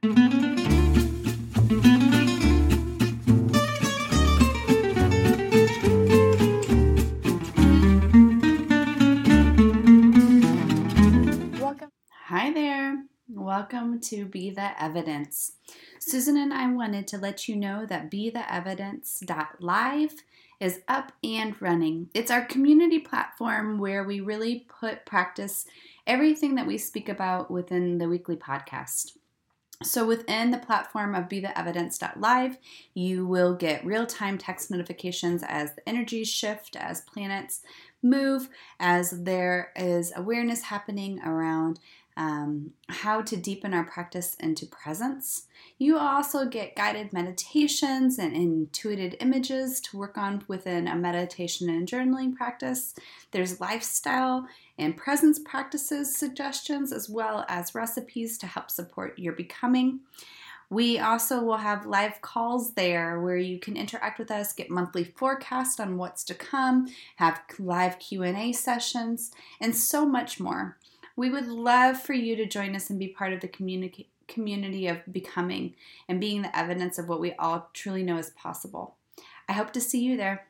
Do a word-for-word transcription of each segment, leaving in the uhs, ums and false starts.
Welcome. Hi there. Welcome to Be the Evidence. Susan and I wanted to let you know that be the evidence dot live is up and running. It's our community platform where we really put practice everything that we speak about within the weekly podcast. So within the platform of be the evidence dot live, you will get real-time text notifications as the energies shift, as planets move, as there is awareness happening around um, how to deepen our practice into presence. You also get guided meditations and intuitive images to work on within a meditation and journaling practice. There's lifestyle and presence practices suggestions, as well as recipes to help support your becoming. We also will have live calls there where you can interact with us, get monthly forecast on what's to come, have live Q and A sessions, and so much more. We would love for you to join us and be part of the communi- community of becoming and being the evidence of what we all truly know is possible. I hope to see you there.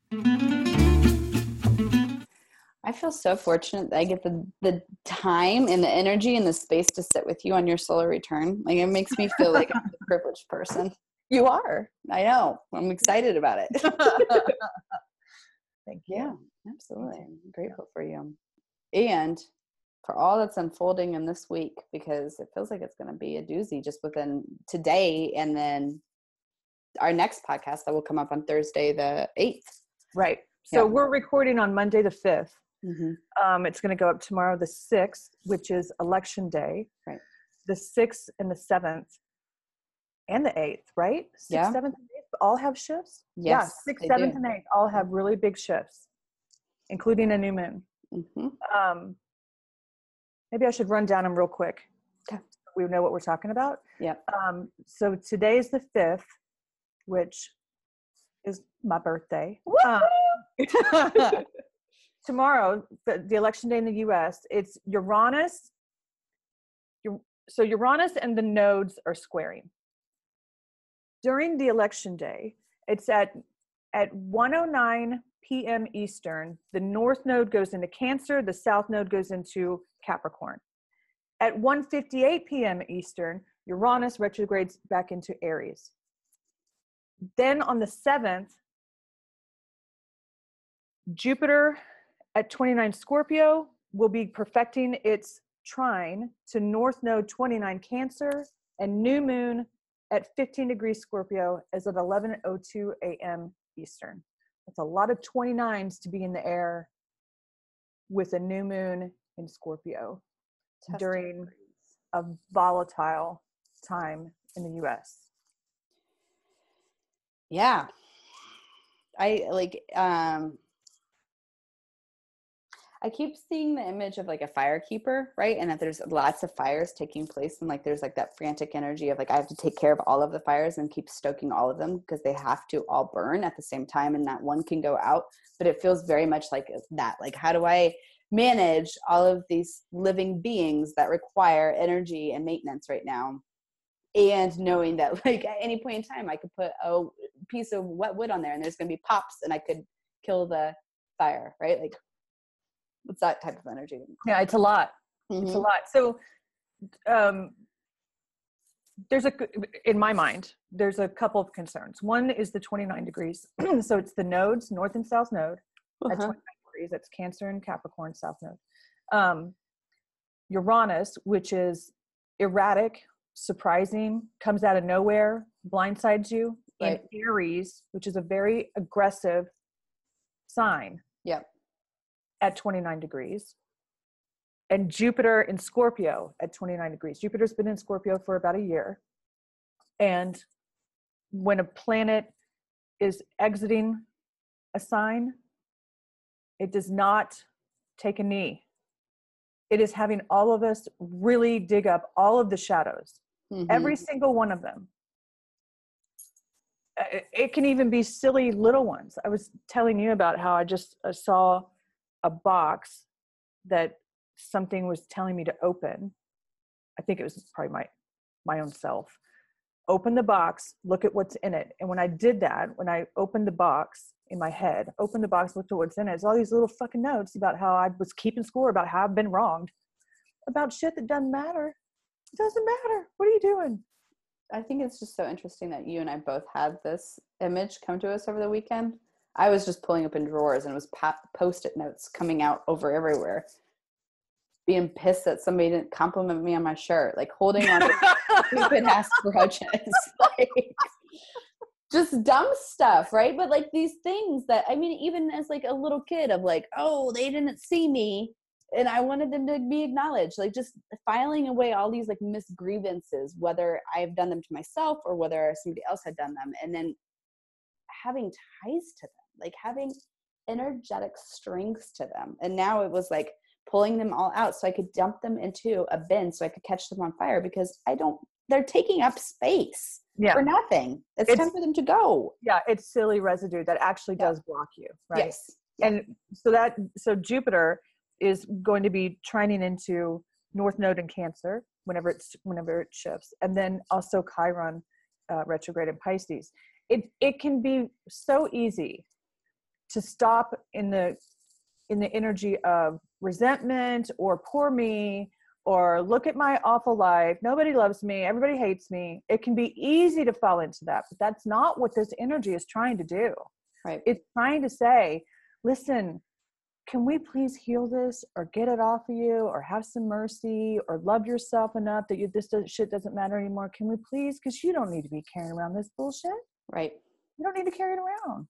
I feel so fortunate that I get the, the time and the energy and the space to sit with you on your solar return. Like, it makes me feel like I'm a privileged person. You are. I know. I'm excited about it. Thank you. Yeah, absolutely. I'm grateful for you. And for all that's unfolding in this week, because it feels like it's going to be a doozy just within today and then our next podcast that will come up on Thursday the eighth. Right. So Yeah. we're recording on Monday the fifth. Mm-hmm. Um, it's going to go up tomorrow the sixth, which is election day. Right. The sixth and the seventh and the eighth, right? sixth, Yeah. seventh, and eighth all have shifts? Yes, Yeah, sixth, they seventh, do. and eighth all have really big shifts, including a new moon. Mm-hmm. Um, maybe I should run down them real quick. Okay. We know what we're talking about. Yep. Um, so today is the fifth, which is my birthday. Um, tomorrow, the, the election day in the U S, it's Uranus. Your, so Uranus and the nodes are squaring. During the election day, it's at, at one oh nine p.m. Eastern. The north node goes into Cancer, the south node goes into Capricorn. At one fifty-eight p.m. Eastern, Uranus retrogrades back into Aries. Then on the seventh, Jupiter at twenty-nine Scorpio will be perfecting its trine to North Node twenty-nine Cancer, and new moon at fifteen degrees Scorpio is at eleven oh two a.m. Eastern. That's a lot of twenty-nines to be in the air with a new moon in Scorpio Test during degrees. a volatile time in the U S. Yeah. I like, um, I keep seeing the image of like a fire keeper, right? And that there's lots of fires taking place, and like there's like that frantic energy of like I have to take care of all of the fires and keep stoking all of them because they have to all burn at the same time, and not one can go out. But it feels very much like that. Like, how do I manage all of these living beings that require energy and maintenance right now? And knowing that like at any point in time I could put a piece of wet wood on there and there's going to be pops and I could kill the fire, right? Like, it's that type of energy. Yeah, it's a lot. Mm-hmm. It's a lot. So um, there's a, in my mind, there's a couple of concerns. One is the twenty-nine degrees. So it's the nodes, north and south node Uh-huh. at twenty-nine degrees. That's Cancer and Capricorn, south node. Um, Uranus, which is erratic, surprising, comes out of nowhere, blindsides you. Right. And Aries, which is a very aggressive sign. Yep. At twenty-nine degrees, and Jupiter in Scorpio at twenty-nine degrees. Jupiter's been in Scorpio for about a year. And when a planet is exiting a sign, it does not take a knee. It is having all of us really dig up all of the shadows, Mm-hmm. every single one of them. It, it can even be silly little ones. I was telling you about how I just uh, saw a box that something was telling me to open. I think it was probably my my own self. Open the box, look at what's in it. And when I did that, when I opened the box in my head, opened the box, looked at what's in it, it's all these little fucking notes about how I was keeping score, about how I've been wronged, about shit that doesn't matter. It doesn't matter. What are you doing? I think it's just so interesting that you and I both had this image come to us over the weekend. I was just pulling open drawers and it was post-it notes coming out over everywhere. Being pissed that somebody didn't compliment me on my shirt, like holding on to stupid ass grudges, like just dumb stuff, right? But like these things that, I mean, even as like a little kid of like, oh, they didn't see me and I wanted them to be acknowledged, like just filing away all these like misgrievances, whether I've done them to myself or whether somebody else had done them, and then having ties to them, like having energetic strings to them. And now it was like pulling them all out so I could dump them into a bin so I could catch them on fire, because I don't, they're taking up space Yeah. for nothing. It's, It's- time for them to go. Yeah, it's silly residue that actually Yeah. does block you, right? Yes. And so that, so Jupiter is going to be trining into North Node in Cancer whenever it's, whenever it shifts. And then also Chiron uh, retrograde in Pisces. It, it can be so easy to stop in the, in the energy of resentment or poor me, or look at my awful life. Nobody loves me. Everybody hates me. It can be easy to fall into that, but that's not what this energy is trying to do. Right. It's trying to say, listen, can we please heal this, or get it off of you, or have some mercy, or love yourself enough that you, this does, shit doesn't matter anymore. Can we please? Because you don't need to be carrying around this bullshit. Right. You don't need to carry it around.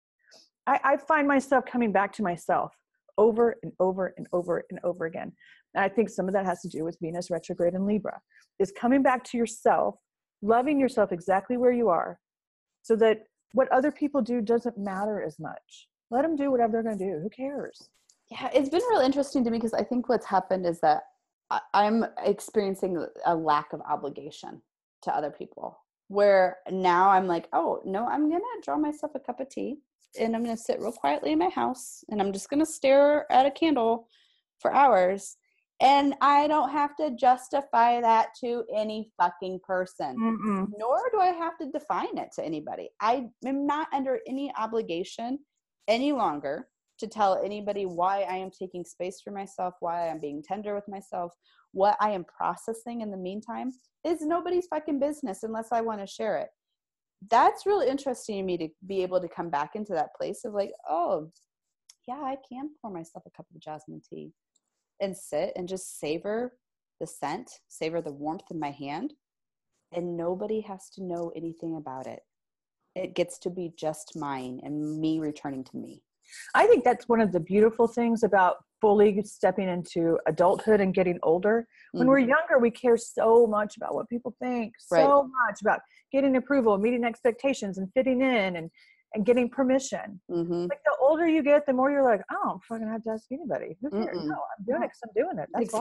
I, I find myself coming back to myself over and over and over and over again. And I think some of that has to do with Venus retrograde in Libra, is coming back to yourself, loving yourself exactly where you are, so that what other people do doesn't matter as much. Let them do whatever they're going to do. Who cares? Yeah, it's been real interesting to me, because I think what's happened is that I, I'm experiencing a lack of obligation to other people, where now I'm like, oh, no, I'm going to draw myself a cup of tea and I'm going to sit real quietly in my house and I'm just going to stare at a candle for hours. And I don't have to justify that to any fucking person, Mm-mm. nor do I have to define it to anybody. I am not under any obligation any longer to tell anybody why I am taking space for myself, why I am being tender with myself, what I am processing in the meantime is nobody's fucking business unless I want to share it. That's really interesting to me, to be able to come back into that place of like, oh, yeah, I can pour myself a cup of jasmine tea and sit and just savor the scent, savor the warmth in my hand, and nobody has to know anything about it. It gets to be just mine and me returning to me. I think that's one of the beautiful things about fully stepping into adulthood and getting older. When Mm-hmm. we're younger, we care so much about what people think, so Right. much about getting approval, meeting expectations, and fitting in, and, and getting permission. Mm-hmm. Like the older you get, the more you're like, I don't fucking have to ask anybody. Who cares? Mm-mm. No, I'm doing No. it because I'm doing it. That's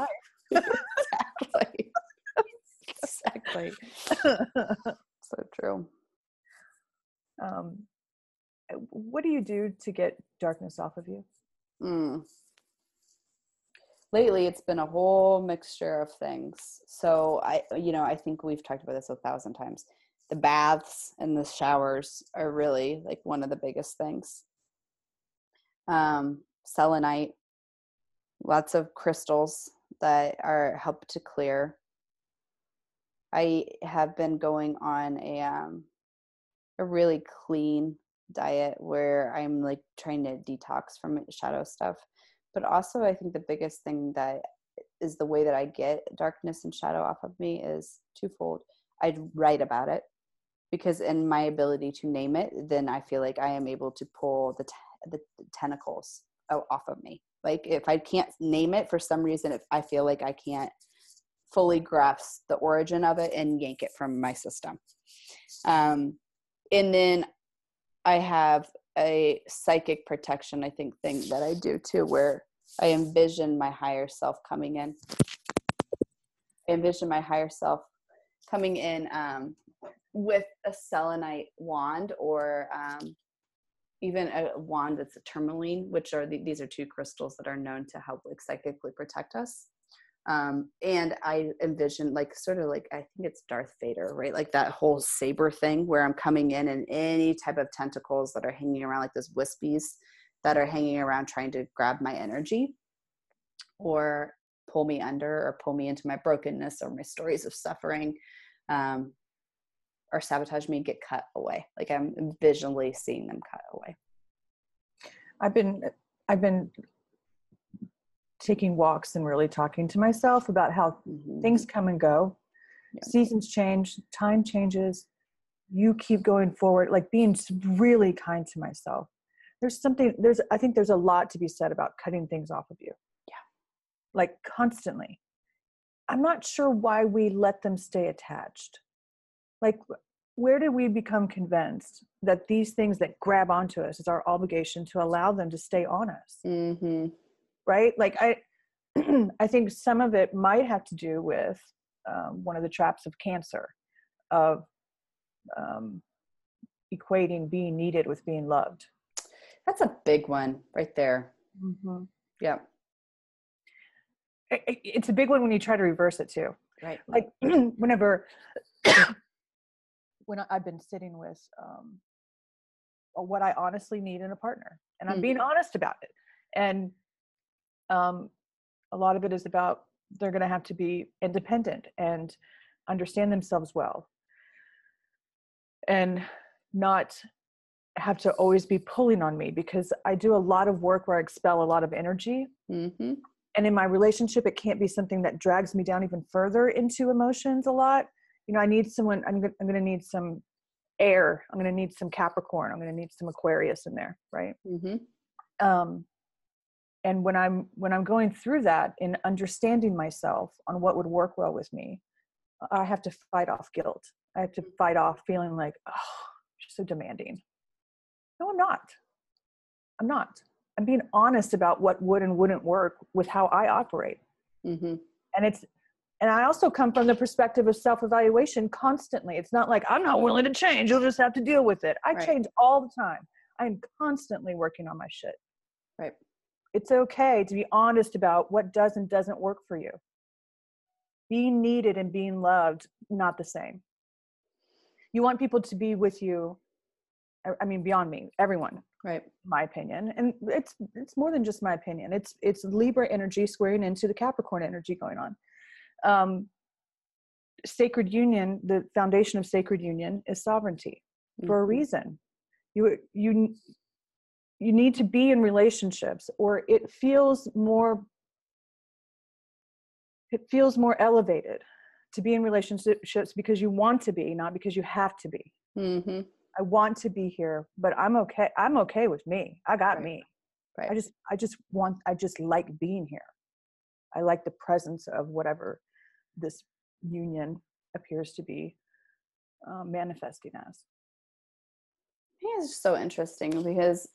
Exactly. Exactly. So true. um, what do you do to get darkness off of you? Mm. Lately, it's been a whole mixture of things. So I, you know, I think we've talked about this a thousand times. The baths and the showers are really like one of the biggest things. Um, selenite, lots of crystals that are help to clear. I have been going on a um, a really clean diet where I'm like trying to detox from shadow stuff. But also I think the biggest thing that is the way that I get darkness and shadow off of me is twofold. I'd write about it, because in my ability to name it, then I feel like I am able to pull the, t- the tentacles off of me. Like if I can't name it for some reason, if I feel like I can't fully grasp the origin of it and yank it from my system. Um, and then I have a psychic protection, I think, thing that I do too, where I envision my higher self coming in. I envision my higher self coming in um, with a selenite wand, or um, even a wand that's a tourmaline, which are the, these are two crystals that are known to help like psychically protect us. Um, and I envision like sort of like, I think it's Darth Vader, right? Like that whole saber thing where I'm coming in and any type of tentacles that are hanging around, like those wispies that are hanging around trying to grab my energy or pull me under or pull me into my brokenness or my stories of suffering, um, or sabotage me, get cut away. Like I'm visually seeing them cut away. I've been, I've been taking walks and really talking to myself about how mm-hmm. things come and go. Yeah. Seasons change, time changes. You keep going forward, like being really kind to myself. There's something, there's, I think there's a lot to be said about cutting things off of you. Yeah. Like constantly. I'm not sure why we let them stay attached. Like, where did we become convinced that these things that grab onto us is our obligation to allow them to stay on us? Mm-hmm. Right? Like I, I think some of it might have to do with um, one of the traps of cancer, of um, equating being needed with being loved. That's a big one right there. Mm-hmm. Yeah. It, it, it's a big one when you try to reverse it too. Right. Like whenever, when I've been sitting with um, what I honestly need in a partner, and I'm mm-hmm. being honest about it. And um, a lot of it is about they're going to have to be independent and understand themselves well and not have to always be pulling on me, because I do a lot of work where I expel a lot of energy. Mm-hmm. And in my relationship, it can't be something that drags me down even further into emotions a lot. You know, I need someone, I'm going I'm going to need some air. I'm going to need some Capricorn. I'm going to need some Aquarius in there. Right. Mm-hmm. Um, and when I'm, when I'm going through that in understanding myself on what would work well with me, I have to fight off guilt. I have to fight off feeling like, oh, you're so demanding. No, I'm not. I'm not. I'm being honest about what would and wouldn't work with how I operate. Mm-hmm. And it's, and I also come from the perspective of self-evaluation constantly. It's not like I'm not willing to change. You'll just have to deal with it. I right. change all the time. I'm constantly working on my shit. Right. It's okay to be honest about what does and doesn't work for you. Being needed and being loved, not the same. You want people to be with you. I mean, beyond me, everyone. Right. My opinion. And it's, it's more than just my opinion. It's, it's Libra energy squaring into the Capricorn energy going on. Um, sacred union, the foundation of sacred union is sovereignty mm-hmm. for a reason. You, you, you need to be in relationships, or it feels more, it feels more elevated to be in relationships because you want to be, not because you have to be. Mm-hmm. I want to be here, but I'm okay. I'm okay with me. I got right. me. Right. I just, I just want, I just like being here. I like the presence of whatever this union appears to be uh, manifesting as. I think it's so interesting because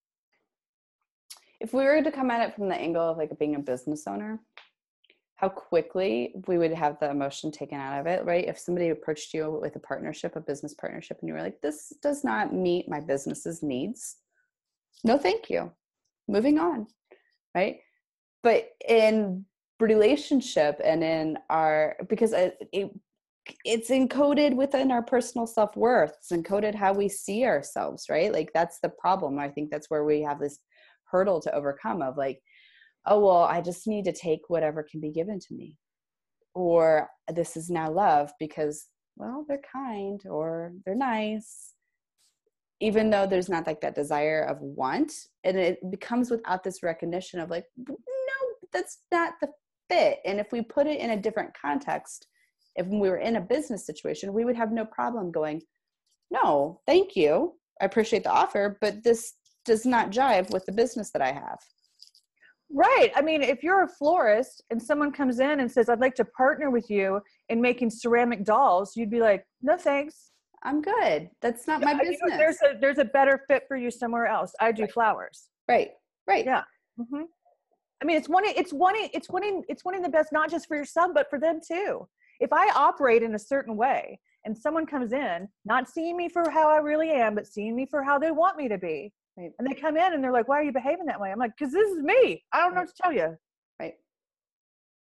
if we were to come at it from the angle of like being a business owner, how quickly we would have the emotion taken out of it, right? If somebody approached you with a partnership, a business partnership, and you were like, this does not meet my business's needs. No, thank you. Moving on, right? But in relationship and in our, because it, it it's encoded within our personal self-worth. It's encoded how we see ourselves, right? Like that's the problem. I think that's where we have this hurdle to overcome of like, oh, well, I just need to take whatever can be given to me. Or this is now love because, well, they're kind or they're nice. Even though there's not like that desire of want. And it becomes without this recognition of like, no, that's not the fit. And if we put it in a different context, if we were in a business situation, we would have no problem going, no, thank you. I appreciate the offer, but this does not jive with the business that I have. Right. I mean, if you're a florist and someone comes in and says, I'd like to partner with you in making ceramic dolls, you'd be like, no, thanks. I'm good. That's not my business. You know, there's a, there's a better fit for you somewhere else. I do right. flowers. Right. Right. Yeah. Mm-hmm. I mean, it's wanting, it's wanting, it's wanting, it's wanting the best, not just for yourself, but for them too. If I operate in a certain way and someone comes in, not seeing me for how I really am, but seeing me for how they want me to be. Right. And they come in and they're like, why are you behaving that way? I'm like, cause this is me. I don't know right. what to tell you. Right.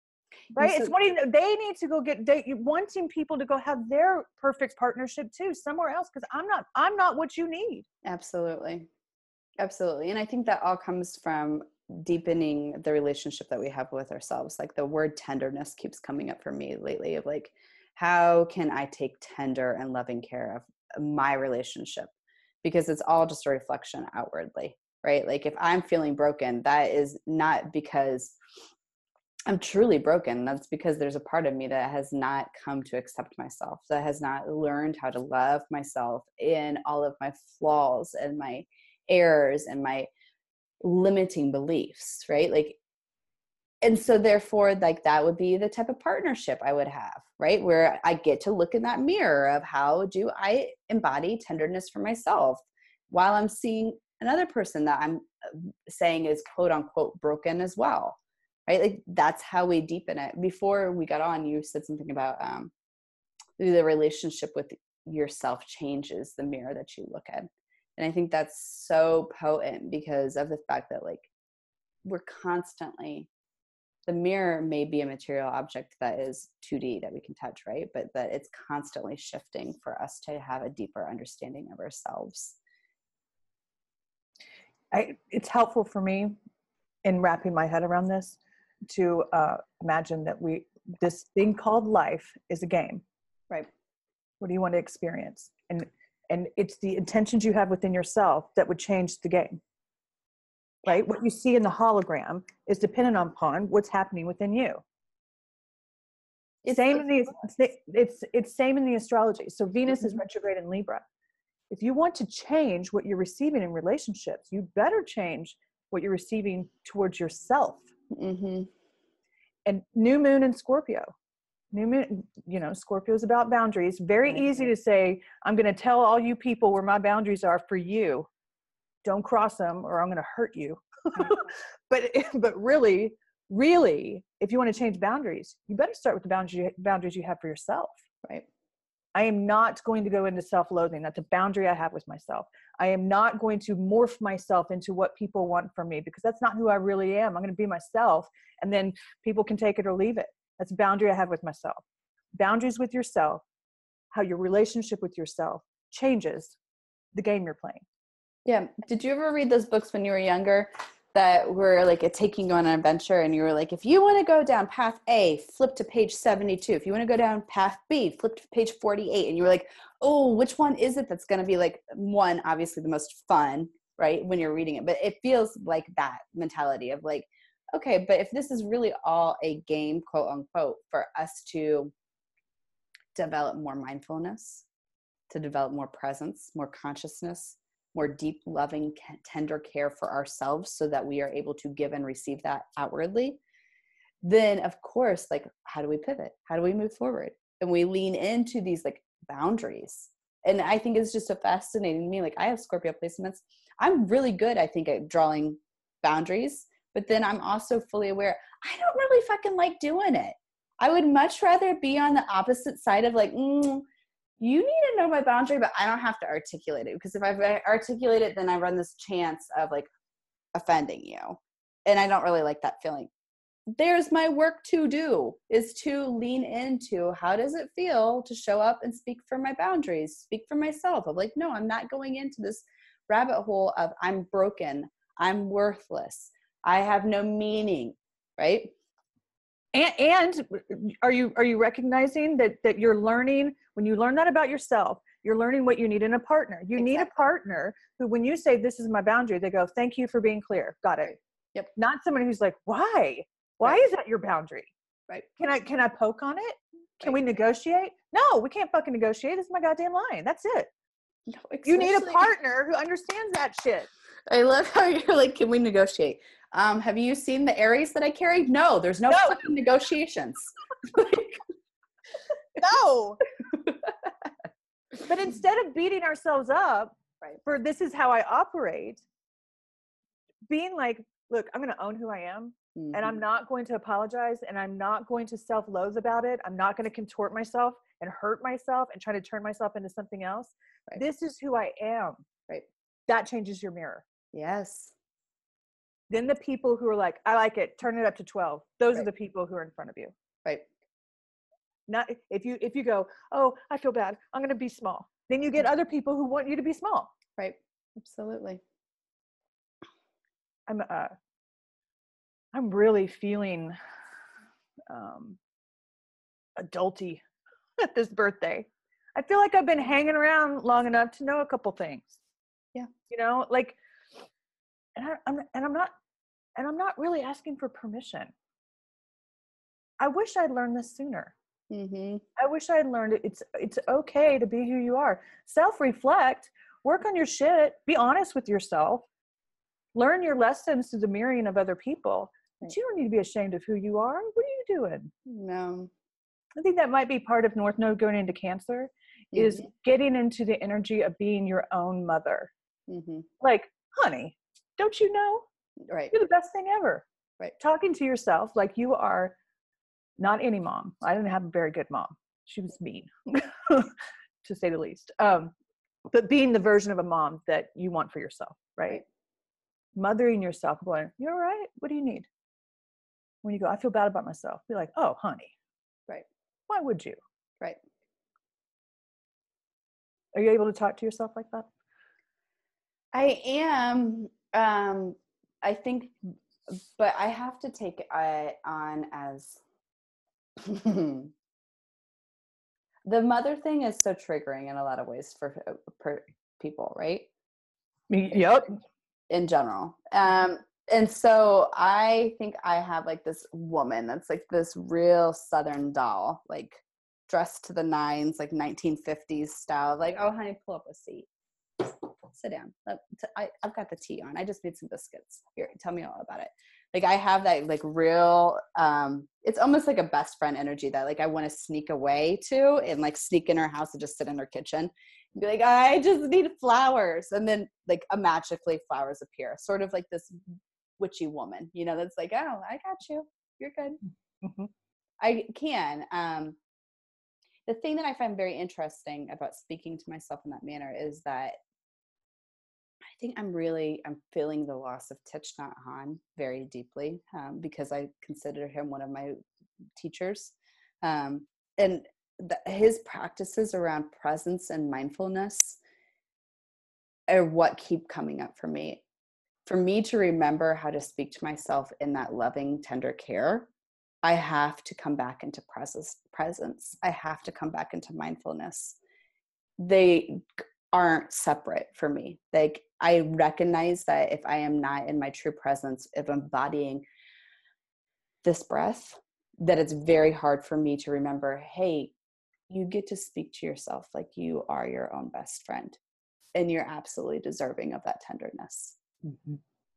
right? So, It's wanting, they need to go get, they wanting people to go have their perfect partnership too, somewhere else. Cause I'm not, I'm not what you need. absolutely. Absolutely. And I think that all comes from deepening the relationship that we have with ourselves. Like the word tenderness keeps coming up for me lately of like, how can I take tender and loving care of my relationship? Because it's all just a reflection outwardly, right? Like if I'm feeling broken, that is not because I'm truly broken. That's because there's a part of me that has not come to accept myself, that has not learned how to love myself in all of my flaws and my errors and my limiting beliefs, right? Like, and so therefore, like that would be the type of partnership I would have, right? Where I get to look in that mirror of how do I embody tenderness for myself while I'm seeing another person that I'm saying is quote unquote broken as well, right? Like that's how we deepen it. Before we got on, you said something about um, the relationship with yourself changes the mirror that you look at. And I think that's so potent because of the fact that like we're constantly, the mirror may be a material object that is two D that we can touch, right? But that it's constantly shifting for us to have a deeper understanding of ourselves. I, it's helpful for me in wrapping my head around this to uh, imagine that we, this thing called life is a game. Right. What do you want to experience? And and it's the intentions you have within yourself that would change the game. Right? What you see in the hologram is dependent upon what's happening within you. It's same in the it's it's same in the astrology. So Venus mm-hmm. is retrograde in Libra. If you want to change what you're receiving in relationships, you better change what you're receiving towards yourself. Mm-hmm. And new moon in Scorpio. New moon, you know, Scorpio is about boundaries. Very right. easy to say, I'm going to tell all you people where my boundaries are for you. Don't cross them or I'm going to hurt you. but but really, really, if you want to change boundaries, you better start with the boundary, boundaries you have for yourself. Right. I am not going to go into self-loathing. That's a boundary I have with myself. I am not going to morph myself into what people want from me because that's not who I really am. I'm going to be myself and then people can take it or leave it. That's a boundary I have with myself. Boundaries with yourself, how your relationship with yourself changes the game you're playing. Yeah. Did you ever read those books when you were younger that were like a taking you on an adventure and you were like, if you want to go down path A, flip to page seventy-two. If you want to go down path B, flip to page forty-eight. And you were like, oh, which one is it that's going to be like one, obviously the most fun, right? When you're reading it, but it feels like that mentality of like, okay, but if this is really all a game, quote unquote, for us to develop more mindfulness, to develop more presence, more consciousness, more deep, loving, tender care for ourselves so that we are able to give and receive that outwardly, then of course, like, how do we pivot? How do we move forward? And we lean into these like boundaries. And I think it's just so fascinating to me. Like I have Scorpio placements. I'm really good, I think, at drawing boundaries. But then I'm also fully aware, I don't really fucking like doing it. I would much rather be on the opposite side of like, mm, you need to know my boundary, but I don't have to articulate it. Because if I articulate it, then I run this chance of like offending you. And I don't really like that feeling. There's my work to do, is to lean into how does it feel to show up and speak for my boundaries, speak for myself. Of like, no, I'm not going into this rabbit hole of I'm broken, I'm worthless, I have no meaning, right? And, and are you are you recognizing that that you're learning, when you learn that about yourself, you're learning what you need in a partner. You exactly. need a partner who, when you say this is my boundary, they go, thank you for being clear. Got it. Yep. Not somebody who's like, why? Why right. is that your boundary? Right. Can I can I poke on it? Can right. we negotiate? No, we can't fucking negotiate. This is my goddamn line. That's it. No, you need a partner who understands that shit. I love how you're like, can we negotiate? Um, have you seen the Aries that I carry? No, there's no, no. fucking negotiations. No. But instead of beating ourselves up right. for this is how I operate, being like, look, I'm going to own who I am. Mm-hmm. And I'm not going to apologize, and I'm not going to self-loathe about it. I'm not going to contort myself and hurt myself and try to turn myself into something else. Right. This is who I am. Right. That changes your mirror. Yes. Then the people who are like, I like it, turn it up to twelve. Those right. are the people who are in front of you. Right. Not if you if you go, oh, I feel bad, I'm going to be small. Then you get other people who want you to be small. Right. Absolutely. I'm uh, I'm really feeling um, adulty at this birthday. I feel like I've been hanging around long enough to know a couple things. Yeah. You know, like, and I, I'm and I'm not and I'm not really asking for permission. I wish I'd learned this sooner. Mm-hmm. I wish I'd learned it. It's it's okay to be who you are. Self-reflect, work on your shit, be honest with yourself, learn your lessons through the mirroring of other people. But Right. you don't need to be ashamed of who you are. What are you doing? No. I think that might be part of North Node going into Cancer, is Mm-hmm. getting into the energy of being your own mother. Mm-hmm. Like, honey, don't you know? Right. You're the best thing ever. Right. Talking to yourself like you are not any mom. I didn't have a very good mom. She was mean, to say the least. Um, but being the version of a mom that you want for yourself, right? Right. Mothering yourself, going, you're all right. What do you need? When you go, I feel bad about myself. Be like, oh, honey. Right. Why would you? Right. Are you able to talk to yourself like that? I am. Um, I think, but I have to take it on as the mother thing is so triggering in a lot of ways for, for people, right? Yep. In general. Um, and so I think I have like this woman that's like this real Southern doll, like dressed to the nines, like nineteen fifties style, like, oh, honey, pull up a seat. Sit down. I, I've got the tea on. I just made some biscuits. Here, tell me all about it. Like I have that like real, um, it's almost like a best friend energy that like I want to sneak away to and like sneak in her house and just sit in her kitchen and be like, I just need flowers. And then like a magically flowers appear, sort of like this witchy woman, you know, that's like, oh, I got you. You're good. Mm-hmm. I can. Um, the thing that I find very interesting about speaking to myself in that manner is that I think I'm really, I'm feeling the loss of Thich Nhat Hanh very deeply um, because I consider him one of my teachers. Um, and the, his practices around presence and mindfulness are what keep coming up for me. For me to remember how to speak to myself in that loving, tender care, I have to come back into presence. presence. I have to come back into mindfulness. They aren't separate for me. Like I recognize that if I am not in my true presence, if I'm embodying this breath, that it's very hard for me to remember, hey, you get to speak to yourself like you are your own best friend and you're absolutely deserving of that tenderness. Mm-hmm.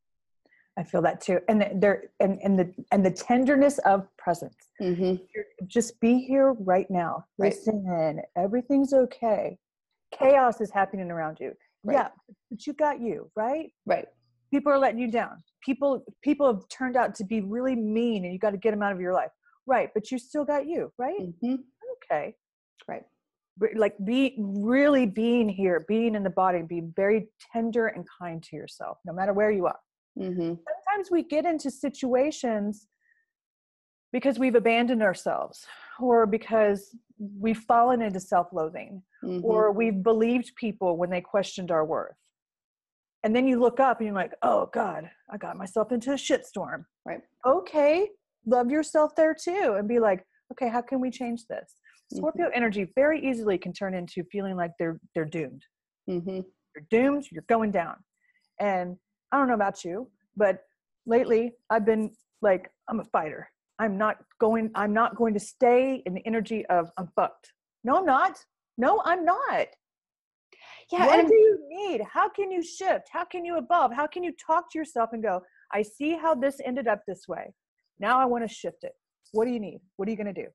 I feel that too. And there, and, and the, and the tenderness of presence. Mm-hmm. Just be here right now. Right. Listen, everything's okay. Chaos is happening around you. Right. Yeah, but you got you, right? Right. People are letting you down. People, people have turned out to be really mean and you got to get them out of your life. Right. But you still got you, right? Mm-hmm. Okay. Right. Like be really being here, being in the body, being very tender and kind to yourself, no matter where you are. Mm-hmm. Sometimes we get into situations because we've abandoned ourselves or because we've fallen into self-loathing Mm-hmm. or we've believed people when they questioned our worth. And then you look up and you're like, oh God, I got myself into a shitstorm. Right. Okay. Love yourself there too. And be like, okay, how can we change this? Scorpio Mm-hmm. energy very easily can turn into feeling like they're, they're doomed. Mm-hmm. You're doomed. You're going down. And I don't know about you, but lately I've been like, I'm a fighter. I'm not going, I'm not going to stay in the energy of I'm fucked. No, I'm not. No, I'm not. Yeah. What And do you need? How can you shift? How can you evolve? How can you talk to yourself and go, I see how this ended up this way. Now I want to shift it. What do you need? What are you going to do?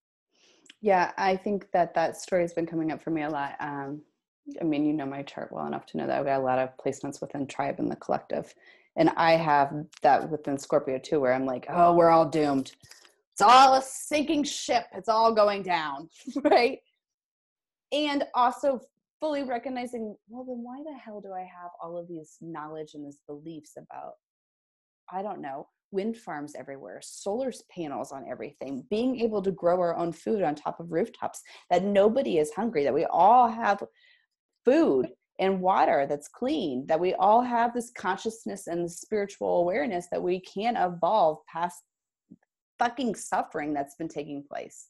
yeah, I think that that story has been coming up for me a lot. Um, I mean, you know my chart well enough to know that I've got a lot of placements within tribe and the collective. And I have that within Scorpio too, where I'm like, oh, we're all doomed. It's all a sinking ship. It's all going down, right? And also fully recognizing, well, then why the hell do I have all of these knowledge and these beliefs about, I don't know, wind farms everywhere, solar panels on everything, being able to grow our own food on top of rooftops, that nobody is hungry, that we all have food and water that's clean, that we all have this consciousness and spiritual awareness that we can evolve past fucking suffering that's been taking place.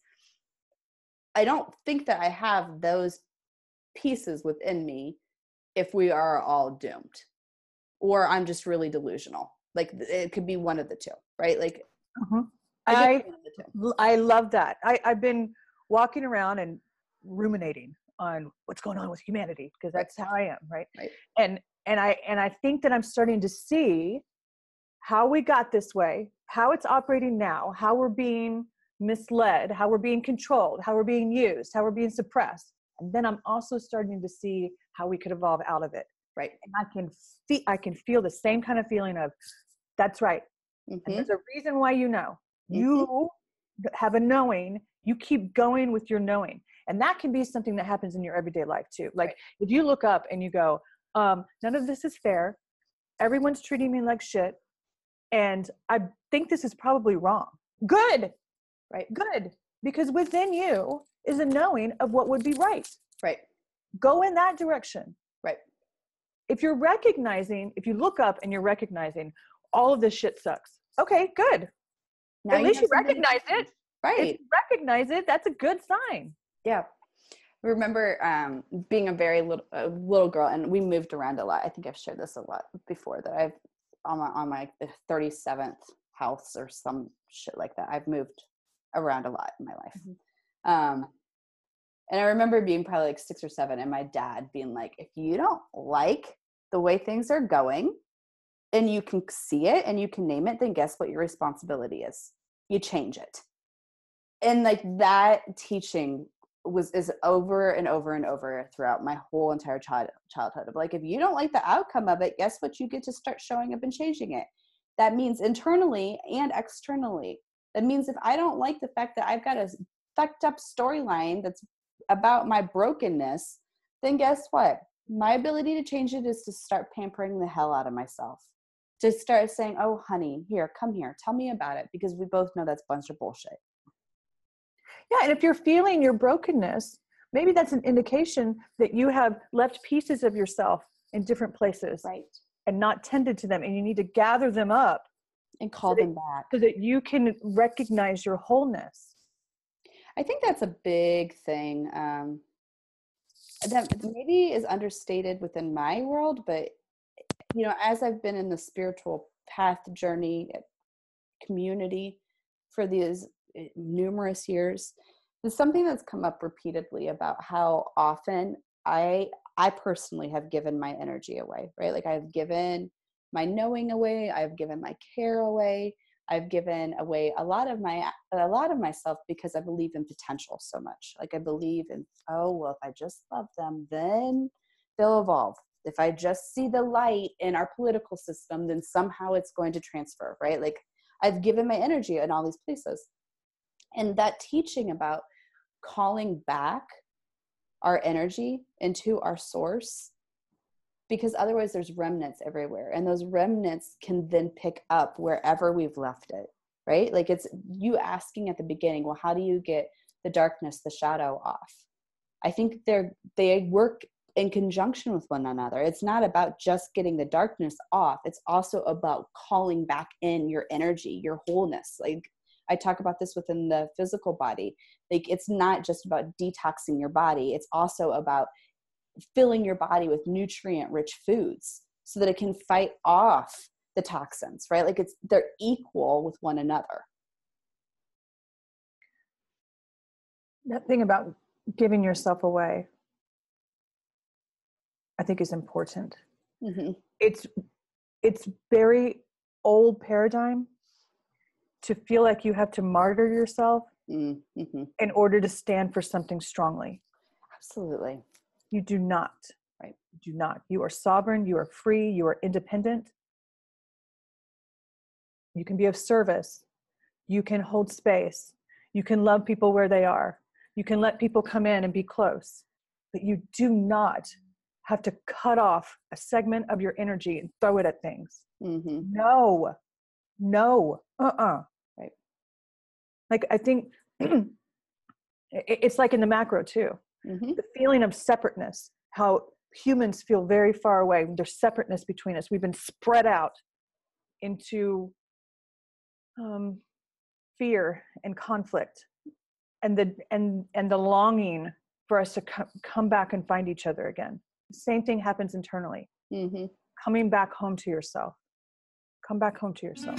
I don't think that I have those pieces within me if we are all doomed, or I'm just really delusional. Like it could be one of the two, right? Like uh-huh. I, I, I love that. I, I've been walking around and ruminating on what's going on with humanity, because that's how I am, right? Right. And and I and I think that I'm starting to see how we got this way, how it's operating now, how we're being misled, how we're being controlled, how we're being used, how we're being suppressed. And then I'm also starting to see how we could evolve out of it. Right. And I can feel I can feel the same kind of feeling of, that's right. Mm-hmm. And there's a reason why you know. Mm-hmm. You have a knowing, you keep going with your knowing. And that can be something that happens in your everyday life too. Like right. if you look up and you go, um, none of this is fair. Everyone's treating me like shit. And I think this is probably wrong. Good. Right. Good. Because within you is a knowing of what would be right. Right. Go in that direction. Right. If you're recognizing, if you look up and you're recognizing all of this shit sucks. Okay, good. Now At you least you something- recognize it. Right. If you recognize it, that's a good sign. Yeah. I remember um, being a very little uh, little girl, and we moved around a lot. I think I've shared this a lot before, that I've on my on my thirty-seventh house or some shit like that. I've moved around a lot in my life. Mm-hmm. Um, and I remember being probably like six or seven, and my dad being like, if you don't like the way things are going and you can see it and you can name it, then guess what your responsibility is? You change it. And like that teaching was is over and over and over throughout my whole entire child, childhood of like, if you don't like the outcome of it, guess what? You get to start showing up and changing it. That means internally and externally. That means if I don't like the fact that I've got a fucked up storyline that's about my brokenness, then guess what? My ability to change it is to start pampering the hell out of myself. To start saying, oh, honey, here, come here, tell me about it. Because we both know that's a bunch of bullshit. Yeah, and if you're feeling your brokenness, maybe that's an indication that you have left pieces of yourself in different places. Right. And not tended to them. And you need to gather them up. And call so that, them back. So that you can recognize your wholeness. I think that's a big thing. Um, that maybe is understated within my world, but you know, as I've been in the spiritual path journey community for these numerous years, there's something that's come up repeatedly about how often I I personally have given my energy away, right? Like I've given my knowing away, I've given my care away, I've given away a lot of my a lot of myself because I believe in potential so much. Like I believe in, oh, well, if I just love them, then they'll evolve. If I just see the light in our political system, then somehow it's going to transfer, right? Like I've given my energy in all these places. And that teaching about calling back our energy into our source, because otherwise there's remnants everywhere, and those remnants can then pick up wherever we've left it, right? Like it's you asking at the beginning, well, how do you get the darkness, the shadow off? I think they're they work in conjunction with one another. It's not about just getting the darkness off. It's also about calling back in your energy, your wholeness. Like I talk about this within the physical body. Like it's not just about detoxing your body. It's also about filling your body with nutrient-rich foods so that it can fight off the toxins, right? Like it's they're equal with one another. That thing about giving yourself away, I think is important. Mm-hmm. It's it's very old paradigm to feel like you have to martyr yourself mm-hmm. in order to stand for something strongly. Absolutely. You do not. Right. You do not. You are sovereign. You are free. You are independent. You can be of service. You can hold space. You can love people where they are. You can let people come in and be close. But you do not have to cut off a segment of your energy and throw it at things. Mm-hmm. No. No, uh-uh. Right. Like, I think it- it's like in the macro too. Mm-hmm. The feeling of separateness, how humans feel very far away. There's separateness between us. We've been spread out into um, fear and conflict, and the and and the longing for us to co- come back and find each other again. The same thing happens internally. Mm-hmm. Coming back home to yourself. Come back home to yourself.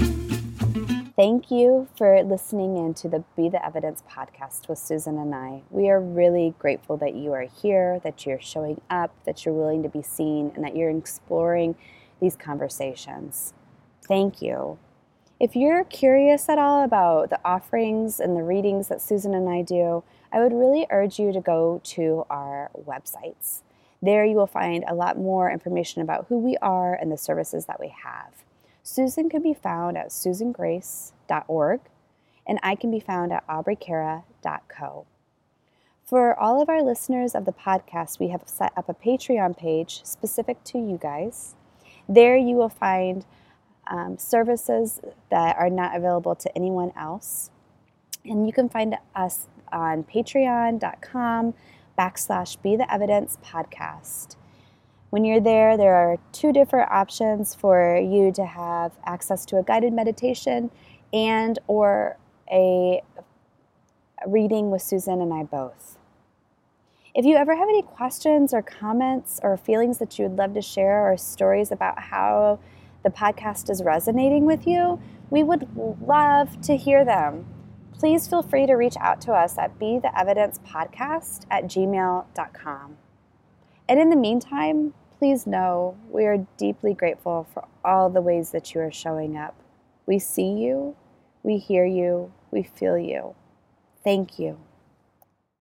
Thank you for listening in to the Be the Evidence podcast with Susan and I. We are really grateful that you are here, that you're showing up, that you're willing to be seen, and that you're exploring these conversations. Thank you. If you're curious at all about the offerings and the readings that Susan and I do, I would really urge you to go to our websites. There you will find a lot more information about who we are and the services that we have. Susan can be found at susan grace dot org, and I can be found at aubrey cara dot co. For all of our listeners of the podcast, we have set up a Patreon page specific to you guys. There you will find um, services that are not available to anyone else. And you can find us on patreon.com backslash Be the Evidence podcast. When you're there, there are two different options for you to have access to a guided meditation and or a reading with Susan and I both. If you ever have any questions or comments or feelings that you would love to share or stories about how the podcast is resonating with you, we would love to hear them. Please feel free to reach out to us at be the evidence podcast at gmail dot com. And in the meantime, please know we are deeply grateful for all the ways that you are showing up. We see you, we hear you, we feel you. Thank you.